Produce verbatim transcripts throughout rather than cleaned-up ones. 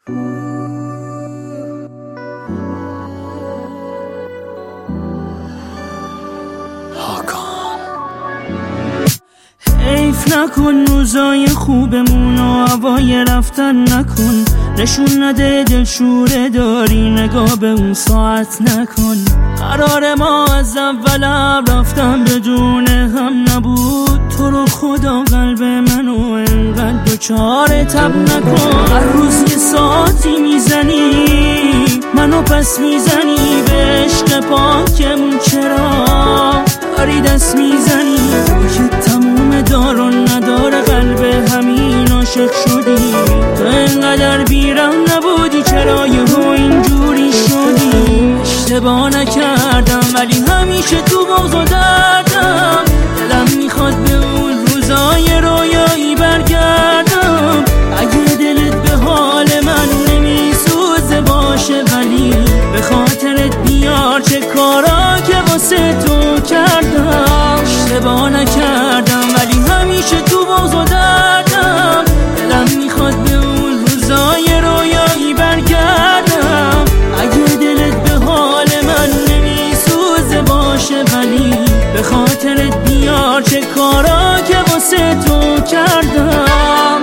حیف نکن روزای خوبمون و هوای رفتن نکن، نشون نده دلشوره داری، نگاه به اون ساعت نکن. قرار ما از اولم رفتن بدون هم نبود، تو رو خدا قلب منو انقدر دوچار تب نکن. هر روز یه ساعتی میزنی منو پس میزنی، به عشق پاکمون چرا داری دست میزنی؟ که تموم دار و نداره قلب همین عاشق شدی، تو انقدر بیرم نبودی چرا یهو اینجوری شدی؟ اشتباه نکردم ولی همیشه تو بغض و دردم، دلم میخواد به اون روزای رویایی برگردم. اگه دلت به حال من نمیسوزه باشه، ولی به خاطرت بیار چه کارا که واسه تو کردم. اشتباه نکردم ولی همیشه تو بغض و دردم، دلم میخواد به اون روزای رویایی برگردم. اگه دلت به حال من نمیسوزه باشه، ولی به خاطرت بیار چه کارا که واسه تو کردم.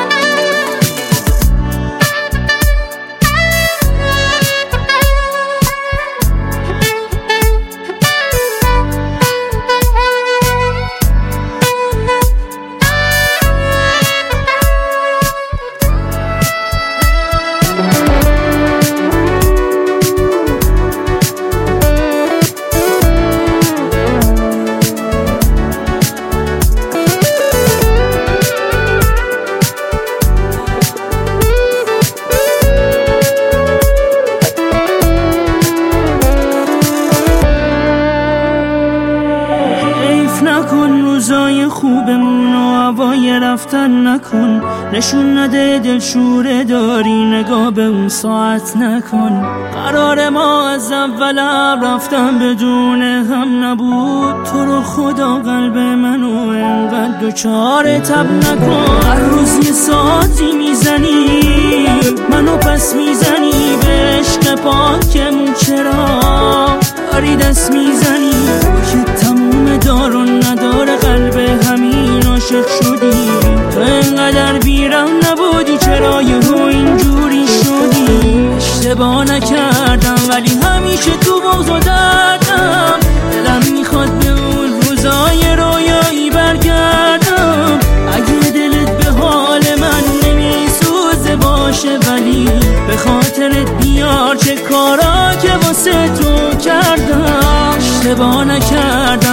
نکن روزای خوبمون و هوای رفتن نکن، نشون نده دلشوره داری، نگاه به اون ساعت نکن. قرار ما از اولم رفتن بدون هم نبود، تو رو خدا قلب منو انقدر دوچار تب نکن. هر روز یه ساعتی میزنی منو پس میزنی، به عشق پاکمون چرا داری دست میزنی؟ که تموم دار و نداره قلب همین عاشق شدی، تو انقدر بیرم نبودی چرا یهو اینجوری شدی؟ اشتباه نکردم ولی همیشه تو بغض و دردم، دلم میخواد به اون روزای رویایی برگردم. اگه دلت به حال من نمیسوزه باشه، ولی به خاطرت بیار چه کارا که واسه تو کردم. اشتباه نکردم